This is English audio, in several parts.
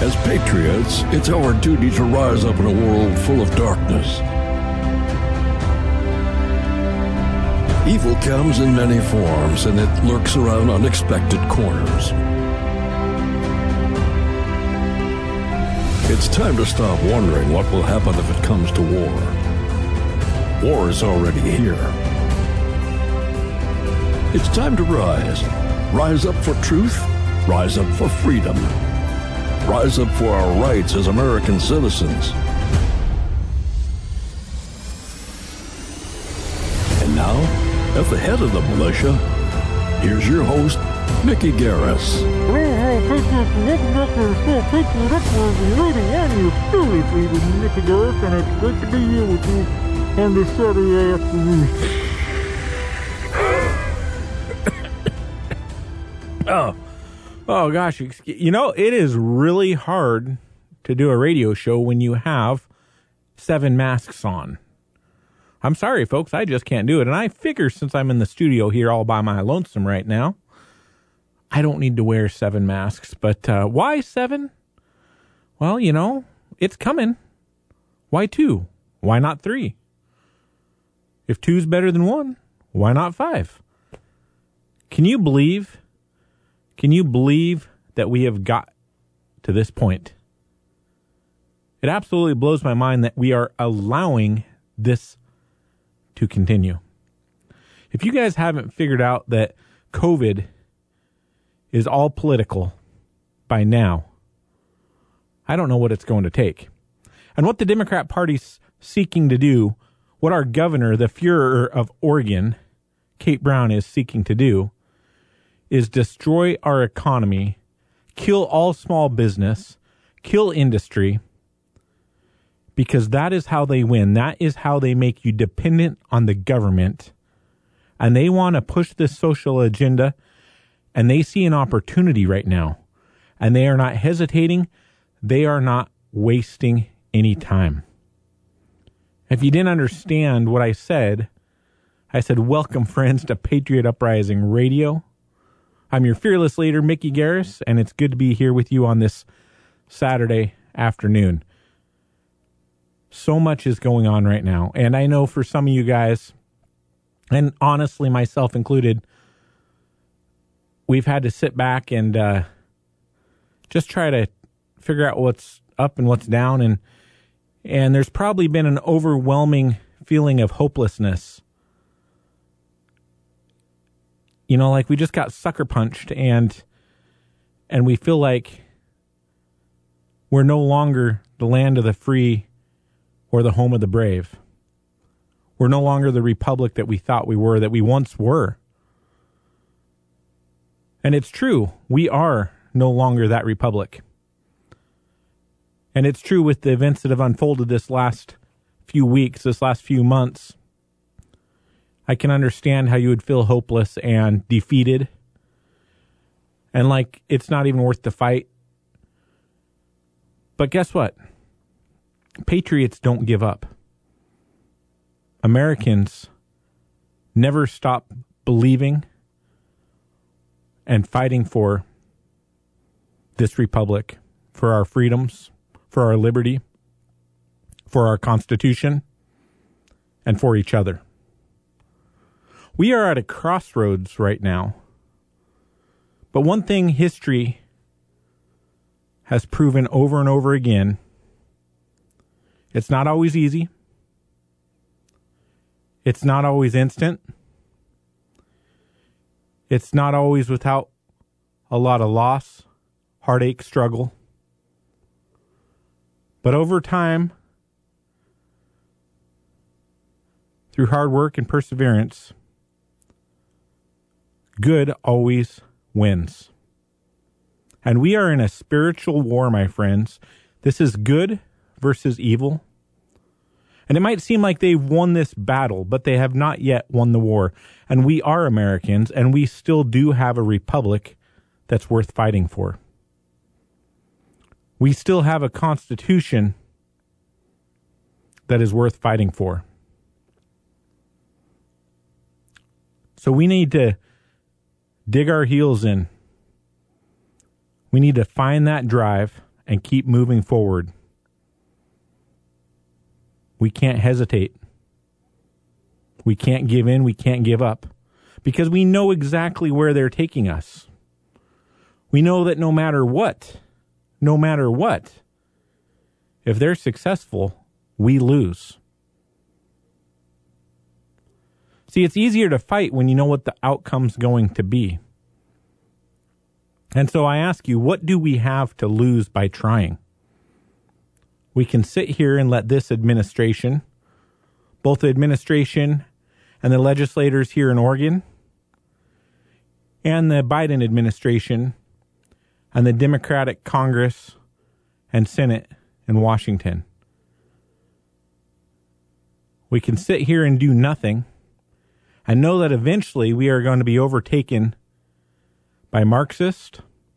As patriots, it's our duty to rise up in a world full of darkness. Evil comes in many forms, and it lurks around unexpected corners. It's time to stop wondering what will happen if it comes to war. War is already here. It's time to rise. Rise up for truth. Rise up for freedom. Rise up for our rights as American citizens. And now, at the head of the militia, here's your host, Mickey Garris. Hello, Patriots, and welcome back to our show, Patriot Uprising Radio. I'm your favorite leader, Mickey Garris, and it's great to be here with you on this Saturday afternoon. Oh gosh, you know, it is really hard to do a radio show when you have 7 masks on. I'm sorry, folks, I just can't do it. And I figure since I'm in the studio here all by my lonesome right now, I don't need to wear 7 masks. But why 7? Well, you know, it's coming. Why 2? Why not 3? If 2's better than 1, why not 5? Can you believe that we have got to this point? It absolutely blows my mind that we are allowing this to continue. If you guys haven't figured out that COVID is all political by now, I don't know what it's going to take. And what the Democrat Party's seeking to do, what our governor, the Fuhrer of Oregon, Kate Brown, is seeking to do, is destroy our economy, kill all small business, kill industry, because that is how they win. That is how they make you dependent on the government. And they want to push this social agenda, and they see an opportunity right now. And they are not hesitating. They are not wasting any time. If you didn't understand what I said, welcome, friends, to Patriot Uprising Radio. I'm your fearless leader, Mickey Garris, and it's good to be here with you on this Saturday afternoon. So much is going on right now, and I know for some of you guys, and honestly myself included, we've had to sit back and just try to figure out what's up and what's down, and there's probably been an overwhelming feeling of hopelessness. You know, like we just got sucker punched and we feel like we're no longer the land of the free or the home of the brave. We're no longer the republic that we thought we were, that we once were. And it's true, we are no longer that republic. And it's true with the events that have unfolded this last few weeks, this last few months. I can understand how you would feel hopeless and defeated and like it's not even worth the fight. But guess what? Patriots don't give up. Americans never stop believing and fighting for this republic, for our freedoms, for our liberty, for our Constitution, and for each other. We are at a crossroads right now. But one thing history has proven over and over again, it's not always easy. It's not always instant. It's not always without a lot of loss, heartache, struggle. But over time, through hard work and perseverance, good always wins. And we are in a spiritual war, my friends. This is good versus evil. And it might seem like they've won this battle, but they have not yet won the war. And we are Americans, and we still do have a republic that's worth fighting for. We still have a Constitution that is worth fighting for. So we need to dig our heels in. We need to find that drive and keep moving forward. We can't hesitate. We can't give in. We can't give up because we know exactly where they're taking us. We know that no matter what, if they're successful, we lose. See, it's easier to fight when you know what the outcome's going to be. And so I ask you, what do we have to lose by trying? We can sit here and let this administration, both the administration and the legislators here in Oregon, and the Biden administration, and the Democratic Congress and Senate in Washington. We can sit here and do nothing and know that eventually we are going to be overtaken by Marxists,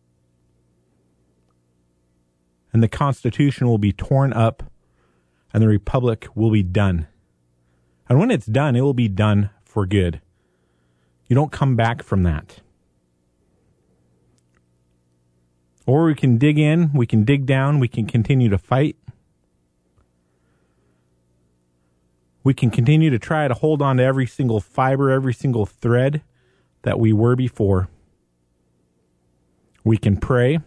and the Constitution will be torn up, and the Republic will be done. And when it's done, it will be done for good. You don't come back from that. Or we can dig in, we can dig down, we can continue to fight. We can continue to try to hold on to every single fiber, every single thread that we were before. We can pray.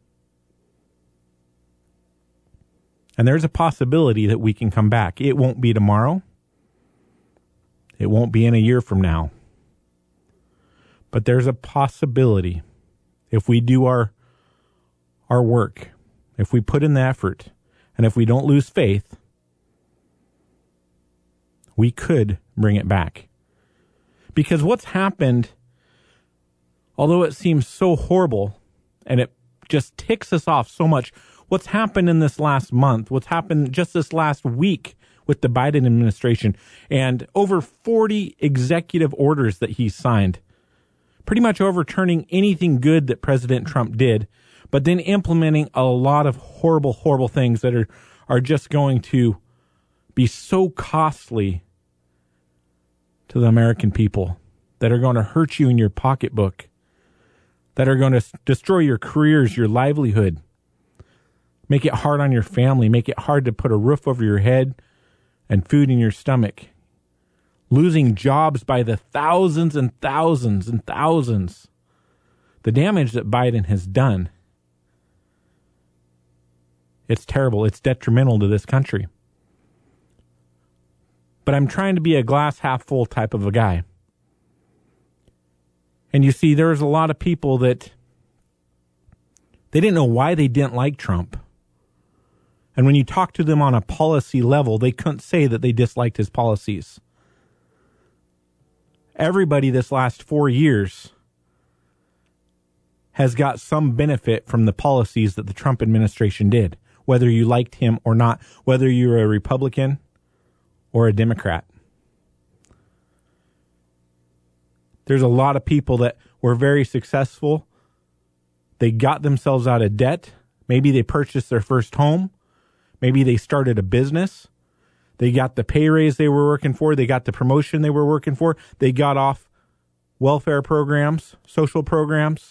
And there's a possibility that we can come back. It won't be tomorrow. It won't be in a year from now. But there's a possibility if we do our work, if we put in the effort, and if we don't lose faith, we could bring it back. Because what's happened, although it seems so horrible, and it just ticks us off so much, what's happened in this last month, what's happened just this last week with the Biden administration, and over 40 executive orders that he signed, pretty much overturning anything good that President Trump did, but then implementing a lot of horrible, horrible things that are just going to be so costly to the American people, that are going to hurt you in your pocketbook, that are going to destroy your careers, your livelihood, make it hard on your family, make it hard to put a roof over your head and food in your stomach, losing jobs by the thousands and thousands and thousands. The damage that Biden has done, it's terrible. It's detrimental to this country. But I'm trying to be a glass half full type of a guy. And you see, there's a lot of people that they didn't know why they didn't like Trump. And when you talk to them on a policy level, they couldn't say that they disliked his policies. Everybody this last 4 years has got some benefit from the policies that the Trump administration did, whether you liked him or not, whether you're a Republican or a Democrat. There's a lot of people that were very successful. They got themselves out of debt. Maybe they purchased their first home. Maybe they started a business. They got the pay raise they were working for. They got the promotion they were working for. They got off welfare programs, social programs.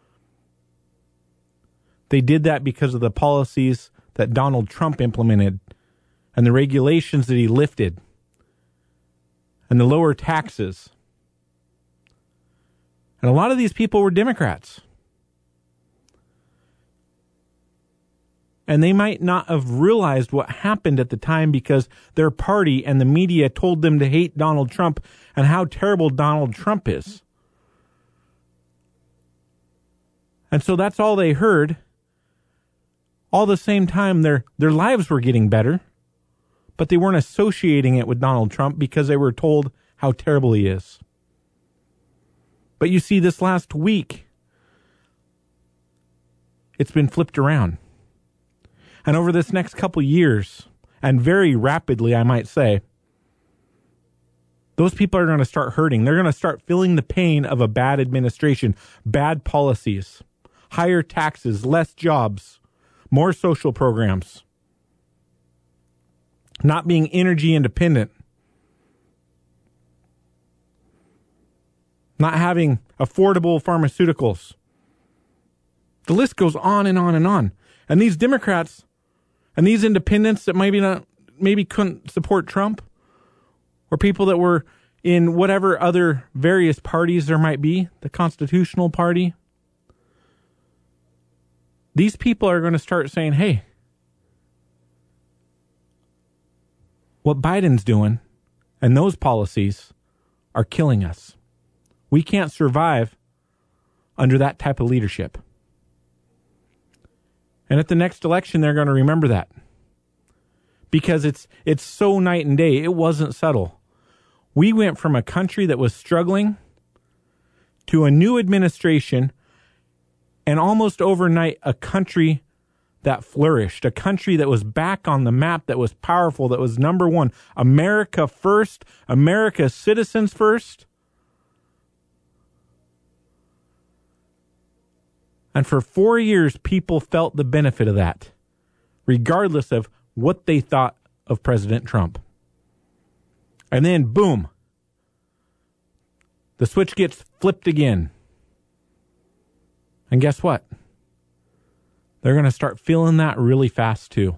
They did that because of the policies that Donald Trump implemented and the regulations that he lifted and the lower taxes. And a lot of these people were Democrats. And they might not have realized what happened at the time because their party and the media told them to hate Donald Trump and how terrible Donald Trump is. And so that's all they heard. All the same time, their lives were getting better, but they weren't associating it with Donald Trump because they were told how terrible he is. But you see, this last week, it's been flipped around. And over this next couple years, and very rapidly, I might say, those people are going to start hurting. They're going to start feeling the pain of a bad administration, bad policies, higher taxes, less jobs, more social programs, not being energy independent, not having affordable pharmaceuticals. The list goes on and on and on. And these Democrats and these independents that maybe couldn't support Trump, or people that were in whatever other various parties there might be, the Constitutional Party, these people are going to start saying, hey, what Biden's doing and those policies are killing us. We can't survive under that type of leadership. And at the next election, they're going to remember that. Because it's so night and day. It wasn't subtle. We went from a country that was struggling to a new administration, and almost overnight, a country that flourished, a country that was back on the map, that was powerful, that was number one. America first, America citizens first. And for 4 years, people felt the benefit of that, regardless of what they thought of President Trump. And then, boom, the switch gets flipped again. And guess what? They're going to start feeling that really fast too.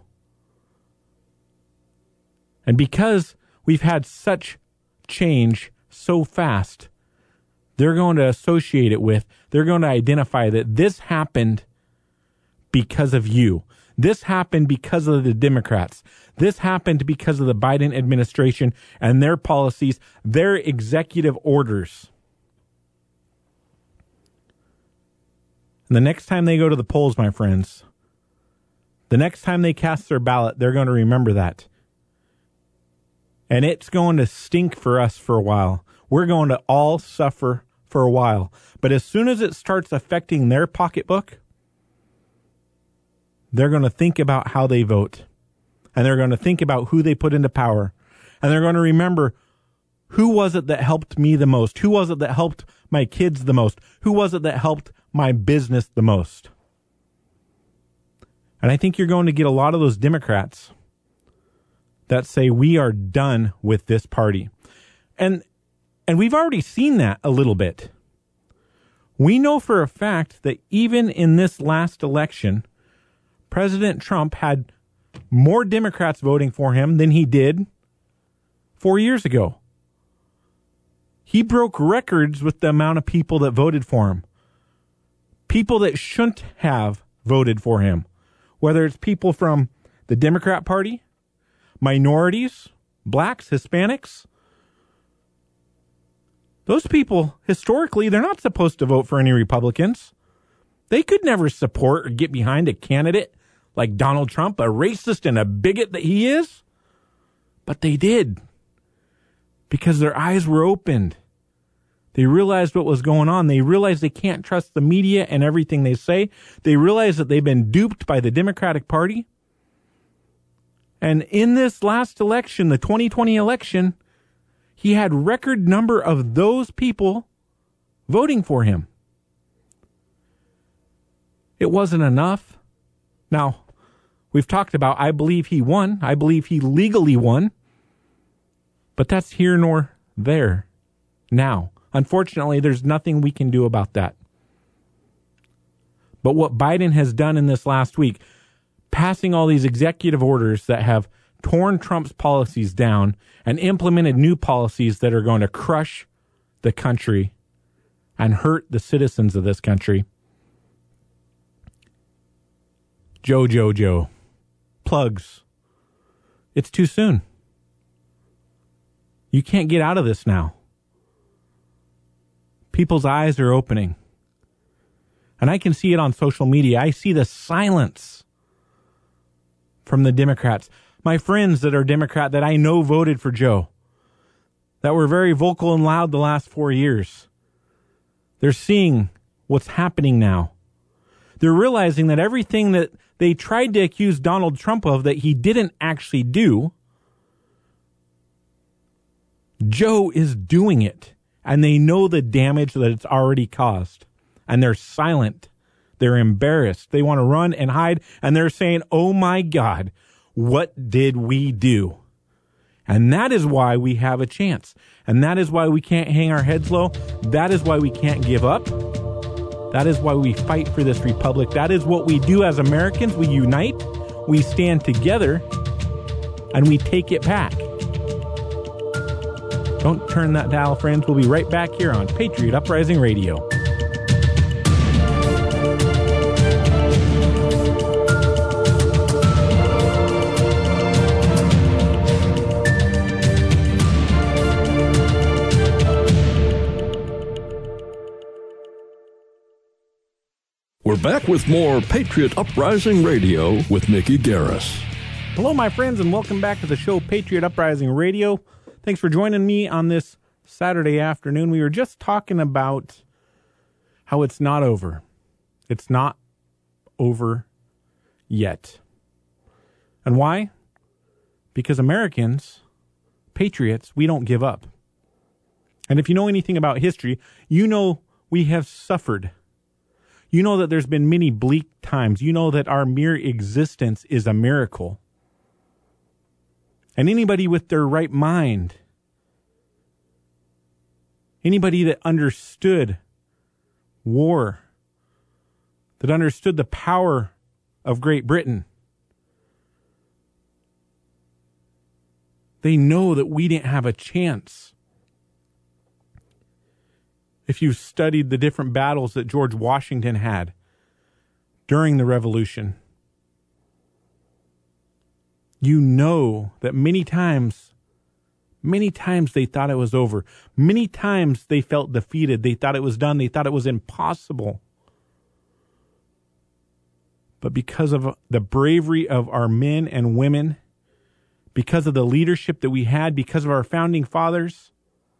And because we've had such change so fast, they're going to associate it with, they're going to identify that this happened because of you. This happened because of the Democrats. This happened because of the Biden administration and their policies, their executive orders. And the next time they go to the polls, my friends, the next time they cast their ballot, they're going to remember that. And it's going to stink for us for a while. We're going to all suffer for a while. But as soon as it starts affecting their pocketbook, they're going to think about how they vote. And they're going to think about who they put into power. And they're going to remember, who was it that helped me the most? Who was it that helped my kids the most? Who was it that helped my business the most? And I think you're going to get a lot of those Democrats that say we are done with this party. And we've already seen that a little bit. We know for a fact that even in this last election, President Trump had more Democrats voting for him than he did 4 years ago. He broke records with the amount of people that voted for him. People that shouldn't have voted for him. Whether it's people from the Democrat Party, minorities, blacks, Hispanics. Those people, historically, they're not supposed to vote for any Republicans. They could never support or get behind a candidate like Donald Trump, a racist and a bigot that he is. But they did. Because their eyes were opened. They realized what was going on. They realized they can't trust the media and everything they say. They realized that they've been duped by the Democratic Party. And in this last election, the 2020 election, he had record number of those people voting for him. It wasn't enough. Now, we've talked about, I believe he won. I believe he legally won. But that's here nor there now. Unfortunately, there's nothing we can do about that. But what Biden has done in this last week, passing all these executive orders that have torn Trump's policies down and implemented new policies that are going to crush the country and hurt the citizens of this country. Joe. Plugs. It's too soon. You can't get out of this now. People's eyes are opening. And I can see it on social media. I see the silence from the Democrats. My friends that are Democrat that I know voted for Joe, that were very vocal and loud the last 4 years. They're seeing what's happening now. They're realizing that everything that they tried to accuse Donald Trump of that he didn't actually do, Joe is doing it. And they know the damage that it's already caused. And they're silent. They're embarrassed. They want to run and hide. And they're saying, oh my God, what did we do? And that is why we have a chance. And that is why we can't hang our heads low. That is why we can't give up. That is why we fight for this republic. That is what we do as Americans. We unite, we stand together, and we take it back. Don't turn that dial, friends. We'll be right back here on Patriot Uprising Radio. We're back with more Patriot Uprising Radio with Mickey Garris. Hello, my friends, and welcome back to the show, Patriot Uprising Radio. Thanks for joining me on this Saturday afternoon. We were just talking about how it's not over. It's not over yet. And why? Because Americans, patriots, we don't give up. And if you know anything about history, you know we have suffered. You know that there's been many bleak times. You know that our mere existence is a miracle. And anybody with their right mind, anybody that understood war, that understood the power of Great Britain, they know that we didn't have a chance. If you've studied the different battles that George Washington had during the Revolution, you know that many times they thought it was over. Many times they felt defeated. They thought it was done. They thought it was impossible. But because of the bravery of our men and women, because of the leadership that we had, because of our founding fathers,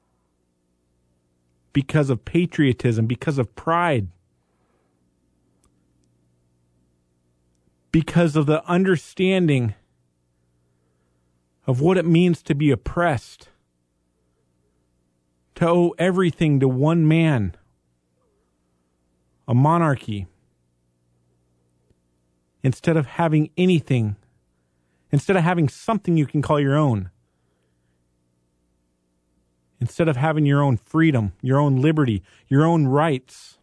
because of patriotism, because of pride, because of the understanding of what it means to be oppressed, to owe everything to one man, a monarchy, instead of having anything, instead of having something you can call your own, instead of having your own freedom, your own liberty, your own rights.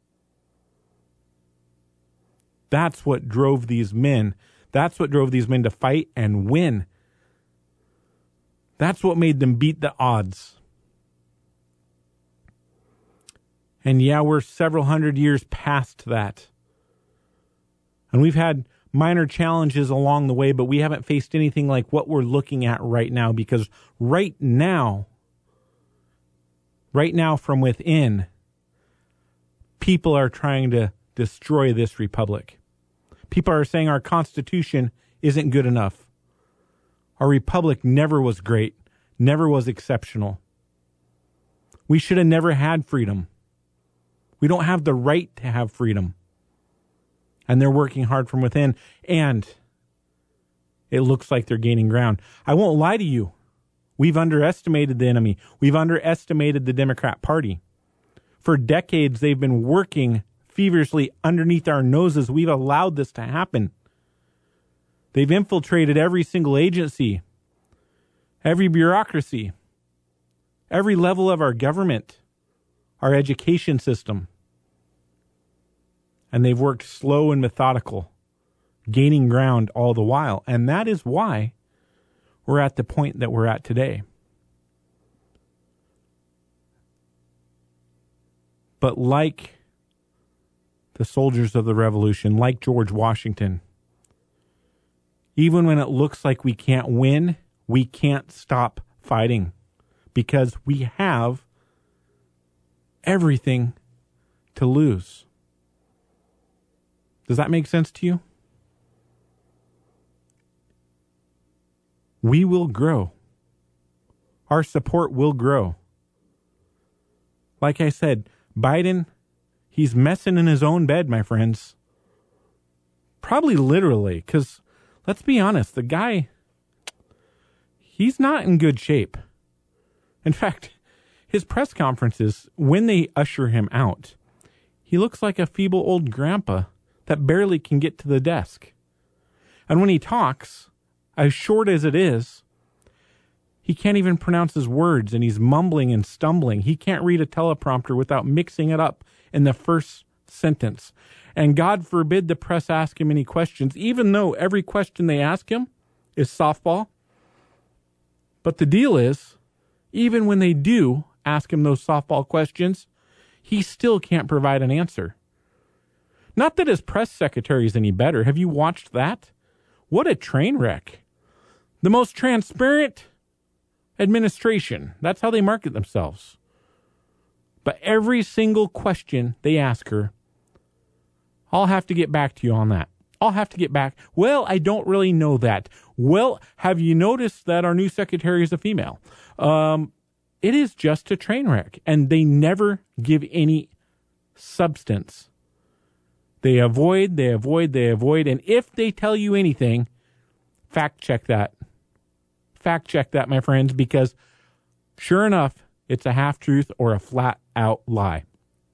That's what drove these men. That's what drove these men to fight and win. That's what made them beat the odds. And yeah, we're several hundred years past that. And we've had minor challenges along the way, but we haven't faced anything like what we're looking at right now, because right now from within, people are trying to destroy this republic. People are saying our Constitution isn't good enough. Our republic never was great, never was exceptional. We should have never had freedom. We don't have the right to have freedom. And they're working hard from within, and it looks like they're gaining ground. I won't lie to you. We've underestimated the enemy. We've underestimated the Democrat Party. For decades, they've been working feverishly underneath our noses. We've allowed this to happen. They've infiltrated every single agency, every bureaucracy, every level of our government, our education system. And they've worked slow and methodical, gaining ground all the while. And that is why we're at the point that we're at today. But like the soldiers of the Revolution, like George Washington, even when it looks like we can't win, we can't stop fighting, because we have everything to lose. Does that make sense to you? We will grow. Our support will grow. Like I said, Biden, he's messing in his own bed, my friends. Probably literally, because let's be honest, the guy, he's not in good shape. In fact, his press conferences, when they usher him out, he looks like a feeble old grandpa that barely can get to the desk. And when he talks, as short as it is, he can't even pronounce his words, and he's mumbling and stumbling. He can't read a teleprompter without mixing it up in the first sentence. And God forbid the press ask him any questions, even though every question they ask him is softball. But the deal is, even when they do ask him those softball questions, he still can't provide an answer. Not that his press secretary is any better. Have you watched that? What a train wreck. The most transparent administration. That's how they market themselves. But every single question they ask her, I'll have to get back to you on that. I'll have to get back. Well, I don't really know that. Well, have you noticed that our new secretary is a female? It is just a train wreck, and they never give any substance. They avoid, and if they tell you anything, fact check that. Fact check that, my friends, because sure enough, it's a half-truth or a flat-out lie.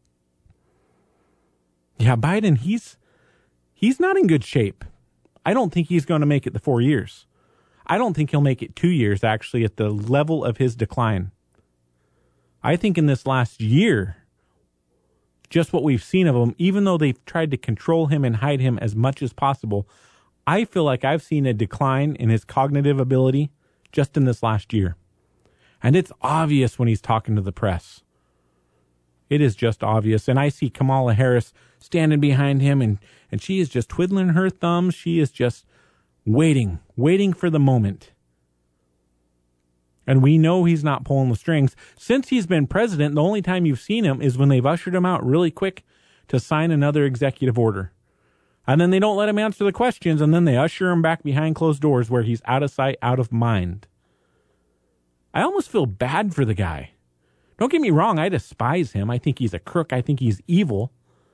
Yeah, Biden, he's not in good shape. I don't think he's going to make it the 4 years. I don't think he'll make it 2 years, actually, at the level of his decline. I think in this last year, just what we've seen of him, even though they've tried to control him and hide him as much as possible, I feel like I've seen a decline in his cognitive ability just in this last year. And it's obvious when he's talking to the press. It is just obvious. And I see Kamala Harris standing behind him, and she is just twiddling her thumbs. She is just waiting for the moment. And we know he's not pulling the strings. Since he's been president, the only time you've seen him is when they've ushered him out really quick to sign another executive order. And then they don't let him answer the questions, and then they usher him back behind closed doors where he's out of sight, out of mind. I almost feel bad for the guy. Don't get me wrong, I despise him. I think he's a crook. I think he's evil.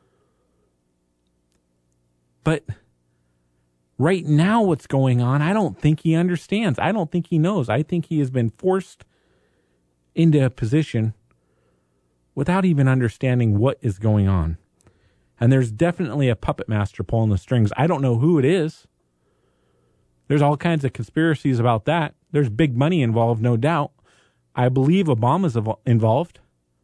But right now what's going on, I don't think he understands. I don't think he knows. I think he has been forced into a position without even understanding what is going on. And there's definitely a puppet master pulling the strings. I don't know who it is. There's all kinds of conspiracies about that. There's big money involved, no doubt. I believe Obama's involved.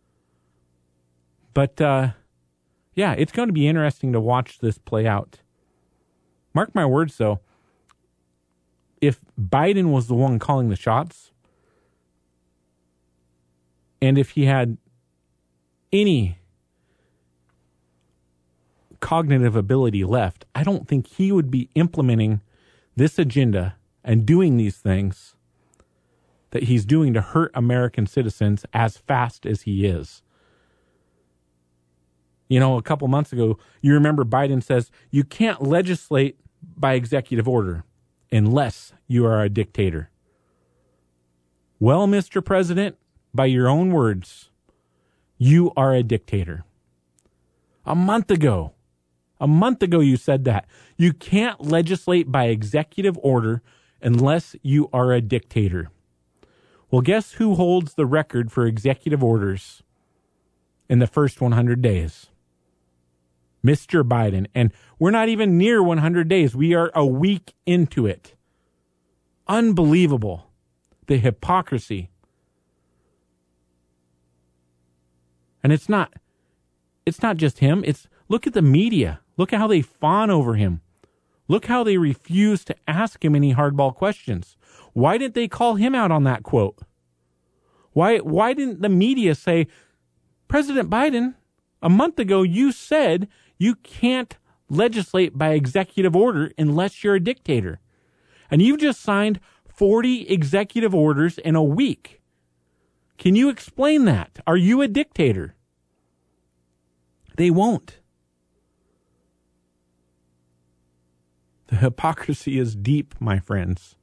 But, yeah, it's going to be interesting to watch this play out. Mark my words, though. If Biden was the one calling the shots, and if he had any cognitive ability left, I don't think he would be implementing this agenda and doing these things that he's doing to hurt American citizens as fast as he is. You know, a couple months ago, you remember Biden says, you can't legislate by executive order unless you are a dictator. Well, Mr. President, by your own words, you are a dictator. A month ago you said that. You can't legislate by executive order unless you are a dictator. Well, guess who holds the record for executive orders in the first 100 days? Mr. Biden. And we're not even near 100 days. We are a week into it. Unbelievable. The hypocrisy. And it's not just him. Look at the media. Look at how they fawn over him. Look how they refuse to ask him any hardball questions. Why didn't they call him out on that quote? Why didn't the media say, President Biden, a month ago you said you can't legislate by executive order unless you're a dictator. And you've just signed 40 executive orders in a week. Can you explain that? Are you a dictator? They won't. The hypocrisy is deep, my friends.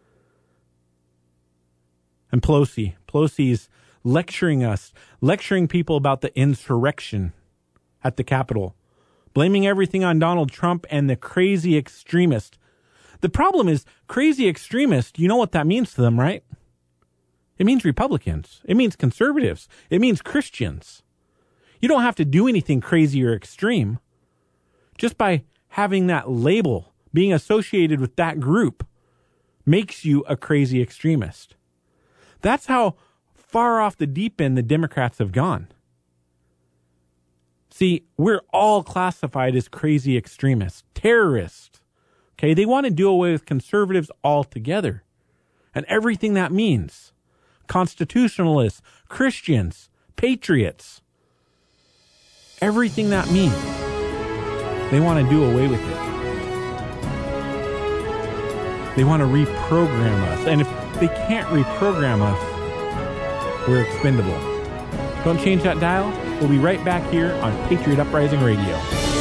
And Pelosi's lecturing people about the insurrection at the Capitol, blaming everything on Donald Trump and the crazy extremist. The problem is, crazy extremist, you know what that means to them, right? It means Republicans. It means conservatives. It means Christians. You don't have to do anything crazy or extreme. Just by having that label, being associated with that group, makes you a crazy extremist. That's how far off the deep end the Democrats have gone. See, we're all classified as crazy extremists, terrorists. Okay, they want to do away with conservatives altogether and everything that means. Constitutionalists, Christians, patriots, everything that means. They want to do away with it. They want to reprogram us. And if they can't reprogram us, we're expendable. Don't change that dial. We'll be right back here on Patriot Uprising Radio.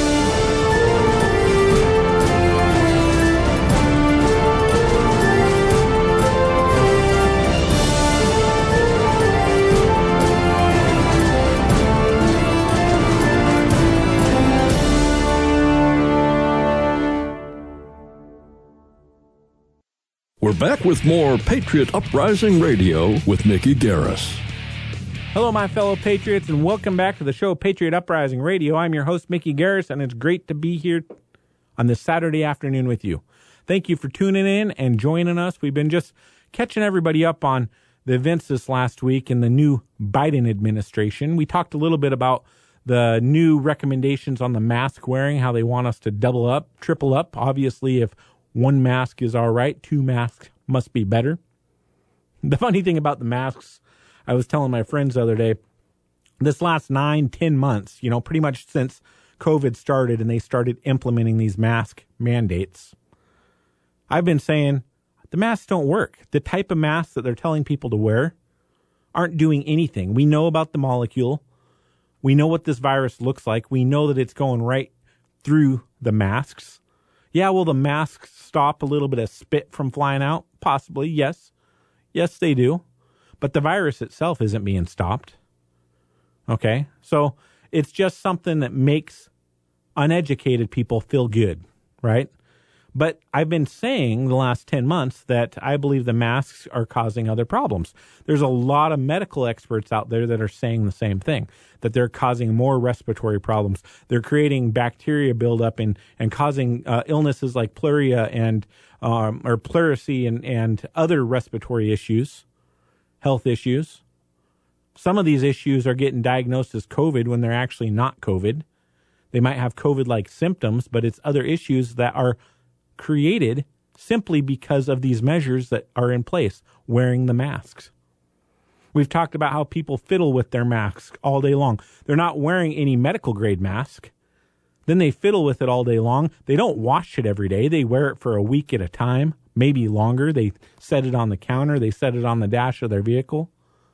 We're back with more Patriot Uprising Radio with Mickey Garris. Hello, my fellow patriots, and welcome back to the show Patriot Uprising Radio. I'm your host, Mickey Garris, and it's great to be here on this Saturday afternoon with you. Thank you for tuning in and joining us. We've been just catching everybody up on the events this last week in the new Biden administration. We talked a little bit about the new recommendations on the mask wearing, how they want us to double up, triple up. Obviously, if one mask is all right, two masks must be better. The funny thing about the masks, I was telling my friends the other day, this last 9-10 months, pretty much since COVID started and they started implementing these mask mandates, I've been saying the masks don't work. The type of masks that they're telling people to wear aren't doing anything. We know about the molecule. We know what this virus looks like. We know that it's going right through the masks. Yeah, will the masks stop a little bit of spit from flying out? Possibly, yes. Yes, they do. But the virus itself isn't being stopped. Okay? So it's just something that makes uneducated people feel good, right? But I've been saying the last 10 months that I believe the masks are causing other problems. There's a lot of medical experts out there that are saying the same thing, that they're causing more respiratory problems. They're creating bacteria buildup and causing illnesses like pleuria and or pleurisy and other respiratory issues, health issues. Some of these issues are getting diagnosed as COVID when they're actually not COVID. They might have COVID-like symptoms, but it's other issues that are created simply because of these measures that are in place, wearing the masks. We've talked about how people fiddle with their masks all day long. They're not wearing any medical grade mask. Then they fiddle with it all day long. They don't wash it every day. They wear it for a week at a time, maybe longer. They set it on the counter. They set it on the dash of their vehicle.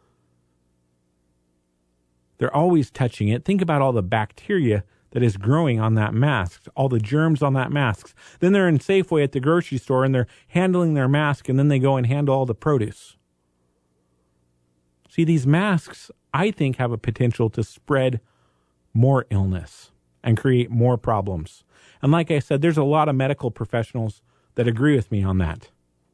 They're always touching it. Think about all the bacteria that is growing on that mask, all the germs on that mask. Then they're in Safeway at the grocery store and they're handling their mask, and then they go and handle all the produce. See, these masks, I think, have a potential to spread more illness and create more problems. And like I said, there's a lot of medical professionals that agree with me on that.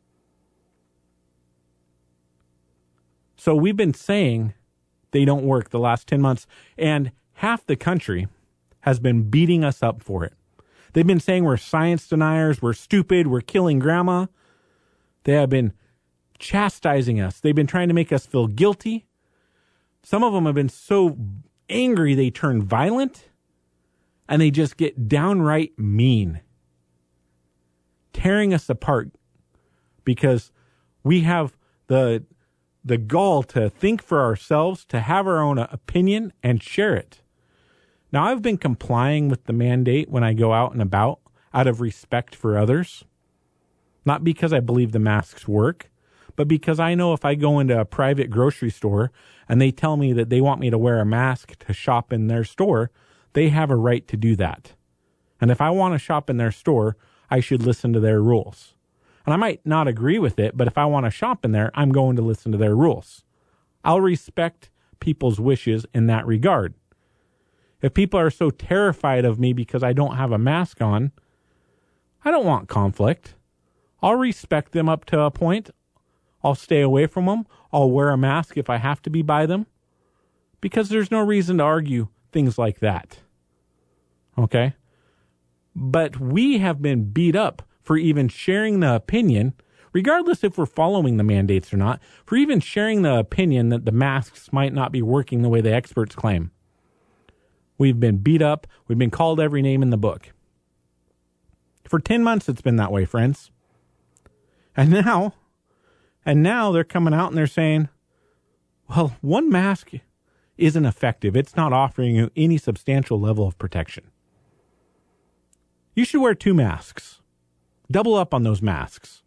So we've been saying they don't work the last 10 months, and half the country has been beating us up for it. They've been saying we're science deniers, we're stupid, we're killing grandma. They have been chastising us. They've been trying to make us feel guilty. Some of them have been so angry they turn violent, and they just get downright mean, tearing us apart because we have the gall to think for ourselves, to have our own opinion and share it. Now, I've been complying with the mandate when I go out and about out of respect for others, not because I believe the masks work, but because I know if I go into a private grocery store and they tell me that they want me to wear a mask to shop in their store, they have a right to do that. And if I want to shop in their store, I should listen to their rules. And I might not agree with it, but if I want to shop in there, I'm going to listen to their rules. I'll respect people's wishes in that regard. If people are so terrified of me because I don't have a mask on, I don't want conflict. I'll respect them up to a point. I'll stay away from them. I'll wear a mask if I have to be by them, because there's no reason to argue things like that. Okay? But we have been beat up for even sharing the opinion, regardless if we're following the mandates or not, for even sharing the opinion that the masks might not be working the way the experts claim. We've been beat up. We've been called every name in the book. For 10 months, it's been that way, friends. And now they're coming out and they're saying, well, one mask isn't effective. It's not offering you any substantial level of protection. You should wear 2 masks. Double up on those masks.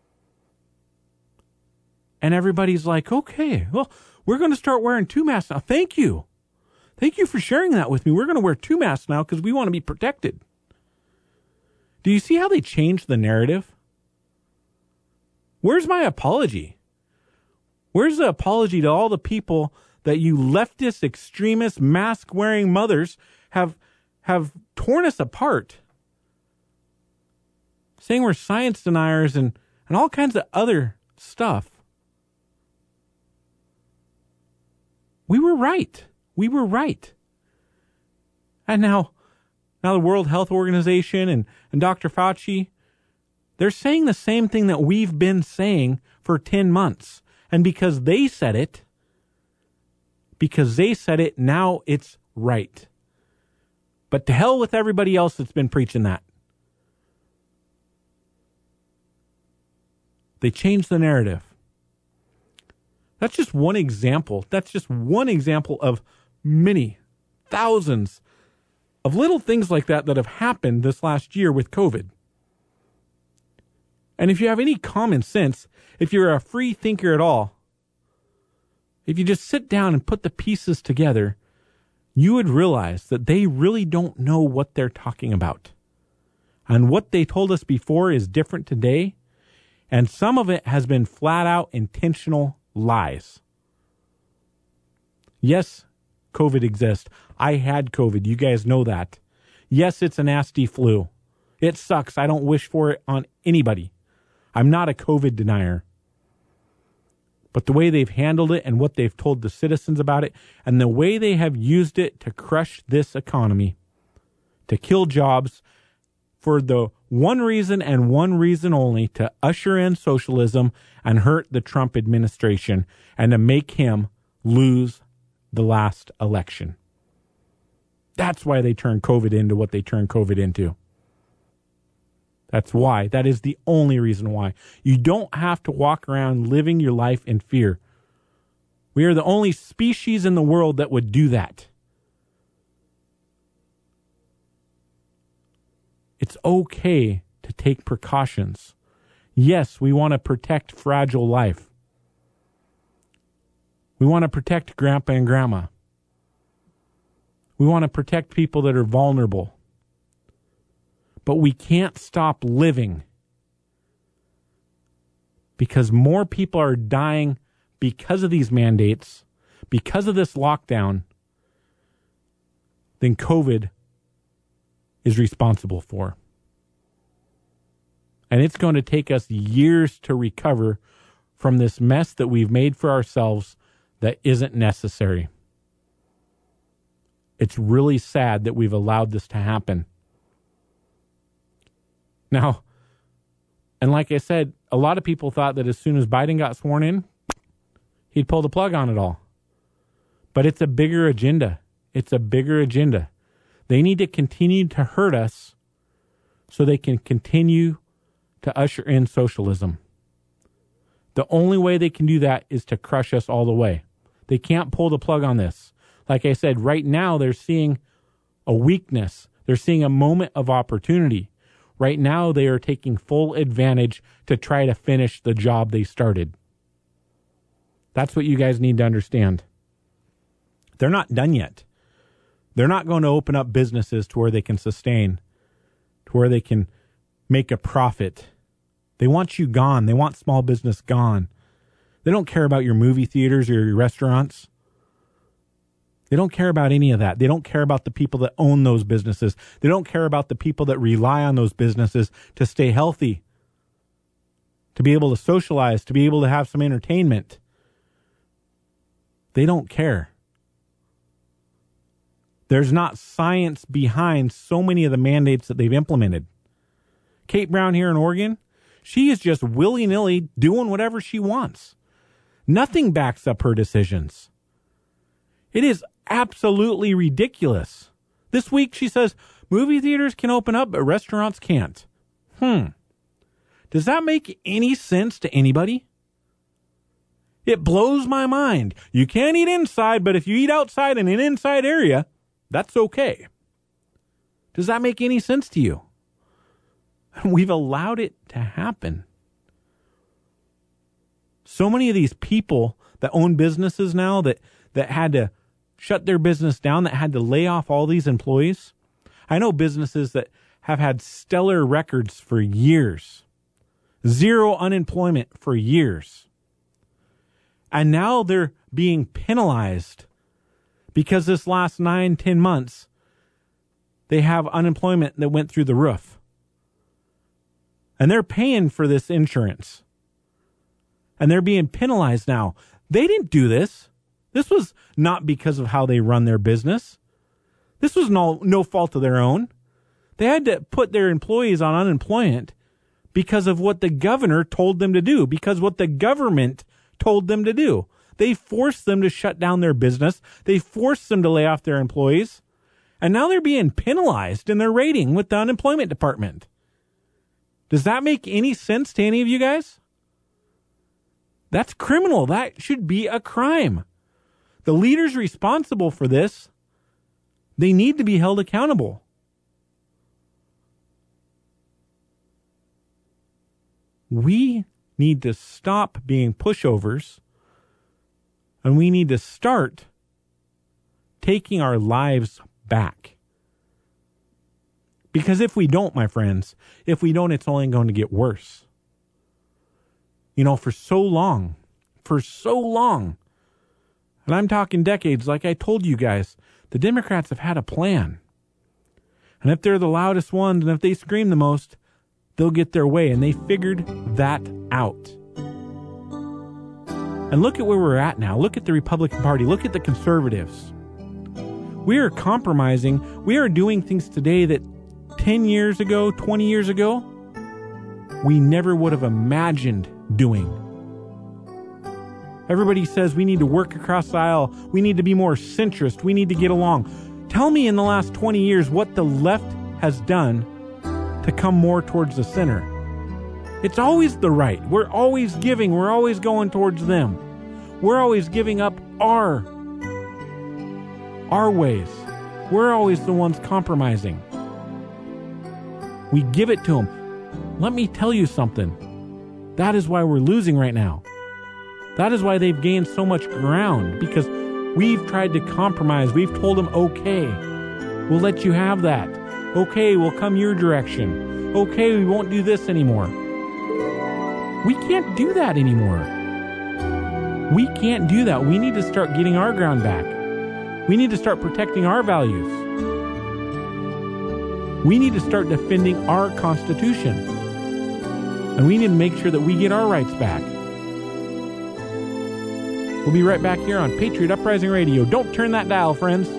And everybody's like, okay, well, we're going to start wearing 2 masks now. Thank you. Thank you for sharing that with me. We're going to wear 2 masks now because we want to be protected. Do you see how they changed the narrative? Where's my apology? Where's the apology to all the people that you leftist, extremist, mask-wearing mothers have torn us apart? Saying we're science deniers and all kinds of other stuff. We were right. We were right. And now the World Health Organization and Dr. Fauci, they're saying the same thing that we've been saying for 10 months. And because they said it, now it's right. But to hell with everybody else that's been preaching that. They changed the narrative. That's just one example. That's just one example of many thousands of little things like that have happened this last year with COVID. And if you have any common sense, if you're a free thinker at all, if you just sit down and put the pieces together, you would realize that they really don't know what they're talking about. And what they told us before is different today. And some of it has been flat out intentional lies. Yes, COVID exists. I had COVID. You guys know that. Yes, it's a nasty flu. It sucks. I don't wish for it on anybody. I'm not a COVID denier. But the way they've handled it and what they've told the citizens about it and the way they have used it to crush this economy, to kill jobs for the one reason and one reason only, to usher in socialism and hurt the Trump administration and to make him lose the last election. That's why they turned COVID into what they turned COVID into. That's why. That is the only reason why. You don't have to walk around living your life in fear. We are the only species in the world that would do that. It's okay to take precautions. Yes, we want to protect fragile life. We want to protect grandpa and grandma. We want to protect people that are vulnerable. But we can't stop living because more people are dying because of these mandates, because of this lockdown, than COVID is responsible for. And it's going to take us years to recover from this mess that we've made for ourselves that isn't necessary. It's really sad that we've allowed this to happen. Now, and like I said, a lot of people thought that as soon as Biden got sworn in, he'd pull the plug on it all. But it's a bigger agenda. It's a bigger agenda. They need to continue to hurt us so they can continue to usher in socialism. The only way they can do that is to crush us all the way. They can't pull the plug on this. Like I said, right now they're seeing a weakness. They're seeing a moment of opportunity. Right now they are taking full advantage to try to finish the job they started. That's what you guys need to understand. They're not done yet. They're not going to open up businesses to where they can sustain, to where they can make a profit. They want you gone. They want small business gone. They don't care about your movie theaters or your restaurants. They don't care about any of that. They don't care about the people that own those businesses. They don't care about the people that rely on those businesses to stay healthy, to be able to socialize, to be able to have some entertainment. They don't care. There's not science behind so many of the mandates that they've implemented. Kate Brown here in Oregon, she is just willy-nilly doing whatever she wants. Nothing backs up her decisions. It is absolutely ridiculous. This week, she says, movie theaters can open up, but restaurants can't. Does that make any sense to anybody? It blows my mind. You can't eat inside, but if you eat outside in an inside area, that's okay. Does that make any sense to you? We've allowed it to happen. So many of these people that own businesses now that had to shut their business down, that had to lay off all these employees. I know businesses that have had stellar records for years. 0 unemployment for years. And now they're being penalized because this last 9-10 months, they have unemployment that went through the roof. And they're paying for this insurance. And they're being penalized now. They didn't do this. This was not because of how they run their business. This was no fault of their own. They had to put their employees on unemployment because of what the governor told them to do, because what the government told them to do. They forced them to shut down their business. They forced them to lay off their employees. And now they're being penalized in their rating with the unemployment department. Does that make any sense to any of you guys? That's criminal. That should be a crime. The leaders responsible for this, they need to be held accountable. We need to stop being pushovers, and we need to start taking our lives back. Because if we don't, my friends, if we don't, it's only going to get worse. You know, for so long, and I'm talking decades, like I told you guys, the Democrats have had a plan. And if they're the loudest ones and if they scream the most, they'll get their way. And they figured that out. And look at where we're at now. Look at the Republican Party. Look at the conservatives. We are compromising. We are doing things today that 10 years ago, 20 years ago, we never would have imagined doing. Everybody says we need to work across the aisle. We need to be more centrist. We need to get along. Tell me in the last 20 years what the left has done to come more towards the center. It's always the right. We're always giving. We're always going towards them. We're always giving up our ways. We're always the ones compromising. We give it to them. Let me tell you something. That is why we're losing right now. That is why they've gained so much ground, because we've tried to compromise. We've told them, okay, we'll let you have that. Okay, we'll come your direction. Okay, we won't do this anymore. We can't do that anymore. We can't do that. We need to start getting our ground back. We need to start protecting our values. We need to start defending our Constitution. And we need to make sure that we get our rights back. We'll be right back here on Patriot Uprising Radio. Don't turn that dial, friends.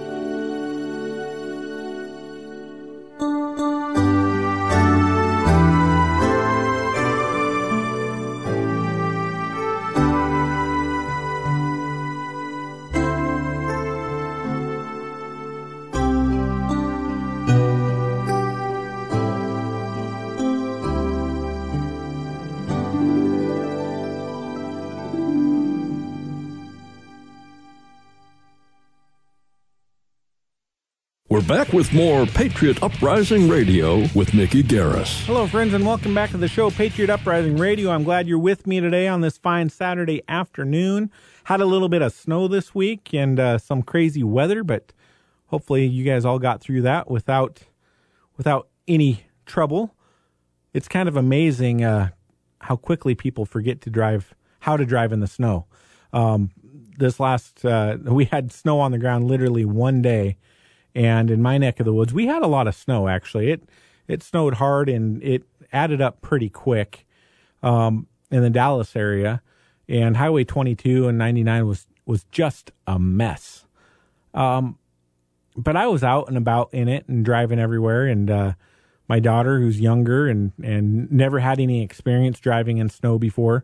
We're back with more Patriot Uprising Radio with Mickey Garris. Hello, friends, and welcome back to the show, Patriot Uprising Radio. I'm glad you're with me today on this fine Saturday afternoon. Had a little bit of snow this week and some crazy weather, but hopefully you guys all got through that without any trouble. It's kind of amazing how quickly people forget to drive, how to drive in the snow. This last, we had snow on the ground literally one day. And in my neck of the woods, we had a lot of snow, actually. It snowed hard, and it added up pretty quick in the Dallas area. And Highway 22 and 99 was just a mess. But I was out and about in it and driving everywhere. And my daughter, who's younger and never had any experience driving in snow before,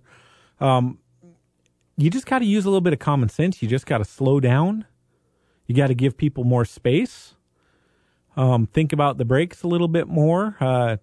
you just got to use a little bit of common sense. You just got to slow down. You got to give people more space. think about the brakes a little bit more.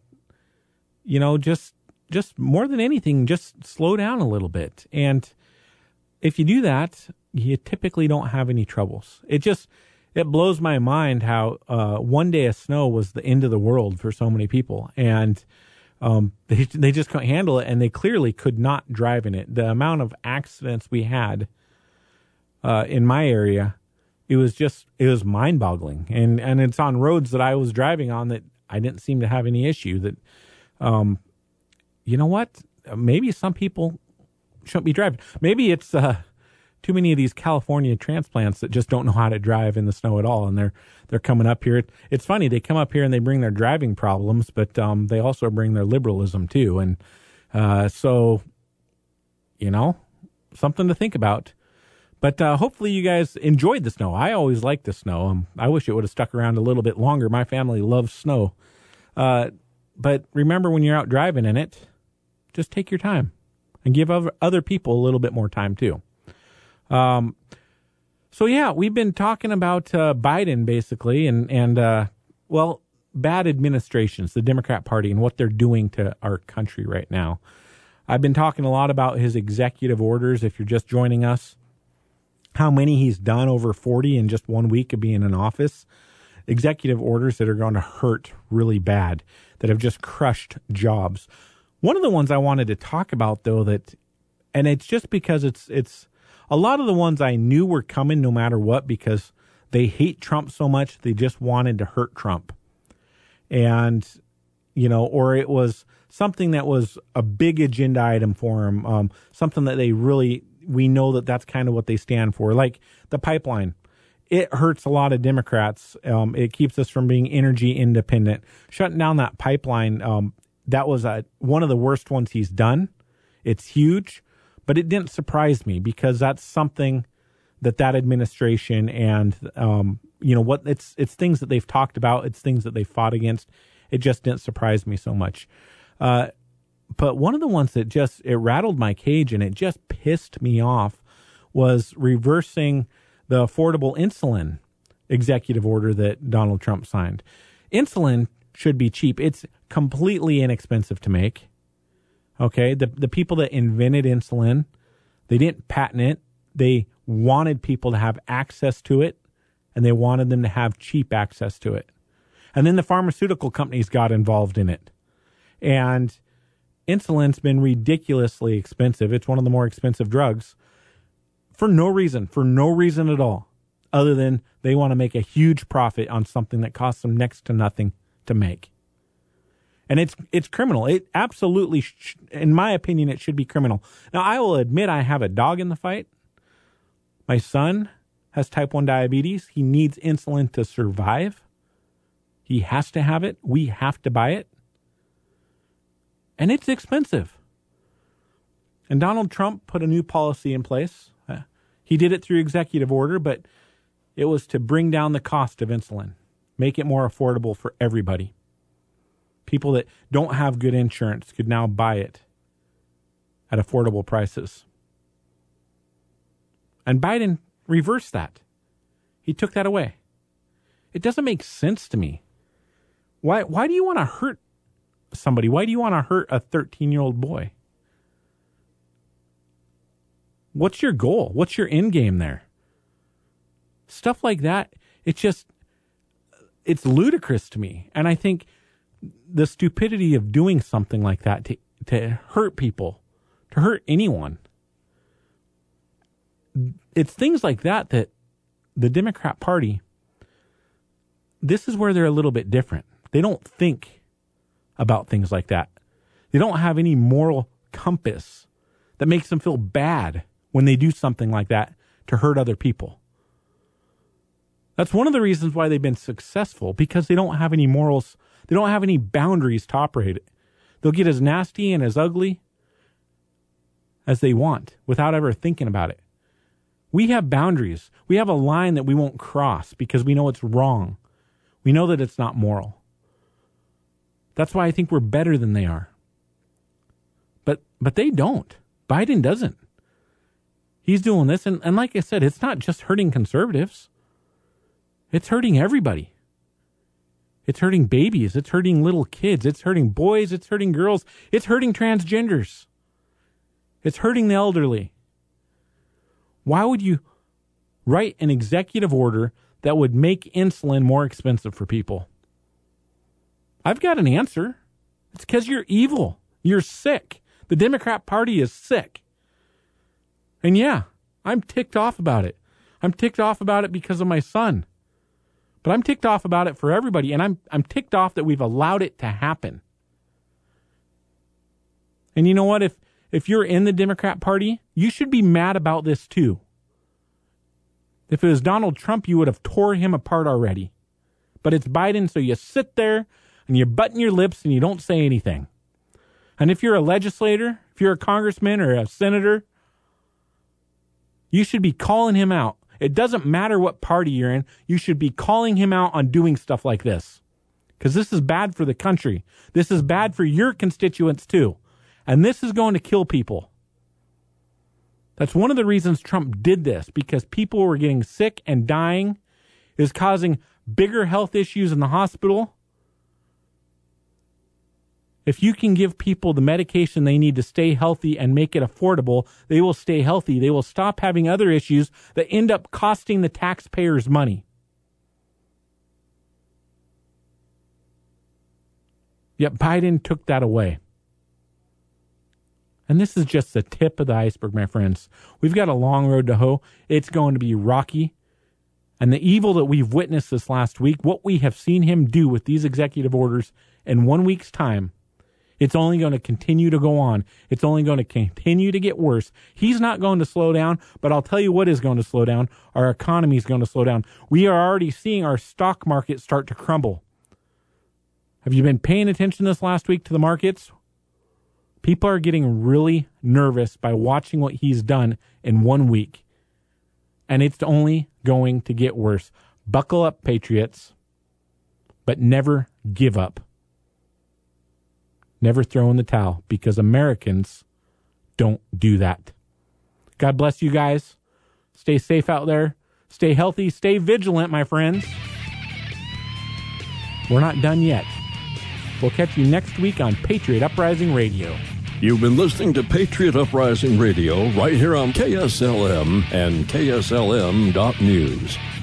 Just more than anything, just slow down a little bit. And if you do that, you typically don't have any troubles. It blows my mind how one day of snow was the end of the world for so many people. And they just couldn't handle it, and they clearly could not drive in it. The amount of accidents we had in my area, it was mind-boggling. And it's on roads that I was driving on that I didn't seem to have any issue. That, you know what? Maybe some people shouldn't be driving. Maybe it's too many of these California transplants that just don't know how to drive in the snow at all, and they're coming up here. It's funny, they come up here and they bring their driving problems, but they also bring their liberalism too, and so something to think about. But hopefully you guys enjoyed the snow. I always liked the snow. I wish it would have stuck around a little bit longer. My family loves snow, but remember, when you're out driving in it, just take your time and give other people a little bit more time too. So yeah, we've been talking about Biden basically, and bad administrations, the Democrat Party, and what they're doing to our country right now. I've been talking a lot about his executive orders. If you're just joining us, how many he's done, over 40 in just 1 week of being in office. Executive orders that are going to hurt really bad, that have just crushed jobs. One of the ones I wanted to talk about, though, and it's just because it's a lot of the ones I knew were coming no matter what, because they hate Trump so much they just wanted to hurt Trump. And, or it was something that was a big agenda item for him, something that we know that's kind of what they stand for, like the pipeline. It hurts a lot of Democrats. It keeps us from being energy independent. Shutting down that pipeline, that was one of the worst ones he's done. It's huge. But it didn't surprise me, because that's something that administration and, it's things that they've talked about. It's things that they fought against. It just didn't surprise me so much. But one of the ones that it rattled my cage and it just pissed me off was reversing the affordable insulin executive order that Donald Trump signed. Insulin should be cheap. It's completely inexpensive to make. Okay, the people that invented insulin, they didn't patent it. They wanted people to have access to it, and they wanted them to have cheap access to it. And then the pharmaceutical companies got involved in it. And insulin's been ridiculously expensive. It's one of the more expensive drugs for no reason at all, other than they want to make a huge profit on something that costs them next to nothing to make. And it's criminal. It absolutely, in my opinion, it should be criminal. Now, I will admit I have a dog in the fight. My son has type 1 diabetes. He needs insulin to survive. He has to have it. We have to buy it. And it's expensive. And Donald Trump put a new policy in place. He did it through executive order, but it was to bring down the cost of insulin, make it more affordable for everybody. People that don't have good insurance could now buy it at affordable prices. And Biden reversed that. He took that away. It doesn't make sense to me. Why do you want to hurt somebody? Why do you want to hurt a 13-year-old boy? What's your goal? What's your end game there? Stuff like that, it's ludicrous to me. And I think the stupidity of doing something like that to hurt people, to hurt anyone, it's things like that the Democrat Party, this is where they're a little bit different. They don't think about things like that. They don't have any moral compass that makes them feel bad when they do something like that to hurt other people. That's one of the reasons why they've been successful, because they don't have any morals. They don't have any boundaries to operate it. They'll get as nasty and as ugly as they want without ever thinking about it. We have boundaries. We have a line that we won't cross because we know it's wrong. We know that it's not moral. That's why I think we're better than they are. But they don't. Biden doesn't. He's doing this, and like I said, it's not just hurting conservatives. It's hurting everybody. It's hurting babies. It's hurting little kids. It's hurting boys. It's hurting girls. It's hurting transgenders. It's hurting the elderly. Why would you write an executive order that would make insulin more expensive for people? I've got an answer. It's because you're evil. You're sick. The Democrat Party is sick. And yeah, I'm ticked off about it. I'm ticked off about it because of my son. But I'm ticked off about it for everybody, and I'm ticked off that we've allowed it to happen. And you know what? If you're in the Democrat Party, you should be mad about this too. If it was Donald Trump, you would have tore him apart already. But it's Biden, so you sit there and you button your lips and you don't say anything. And if you're a legislator, if you're a congressman or a senator, you should be calling him out. It doesn't matter what party you're in. You should be calling him out on doing stuff like this. Because this is bad for the country. This is bad for your constituents too. And this is going to kill people. That's one of the reasons Trump did this, because people were getting sick and dying. It is causing bigger health issues in the hospital. If you can give people the medication they need to stay healthy and make it affordable, they will stay healthy. They will stop having other issues that end up costing the taxpayers money. Yet Biden took that away. And this is just the tip of the iceberg, my friends. We've got a long road to hoe. It's going to be rocky. And the evil that we've witnessed this last week, what we have seen him do with these executive orders in 1 week's time, it's only going to continue to go on. It's only going to continue to get worse. He's not going to slow down, but I'll tell you what is going to slow down. Our economy is going to slow down. We are already seeing our stock market start to crumble. Have you been paying attention this last week to the markets? People are getting really nervous by watching what he's done in 1 week. And it's only going to get worse. Buckle up, patriots, but never give up. Never throw in the towel, because Americans don't do that. God bless you guys. Stay safe out there. Stay healthy. Stay vigilant, my friends. We're not done yet. We'll catch you next week on Patriot Uprising Radio. You've been listening to Patriot Uprising Radio right here on KSLM and KSLM.News.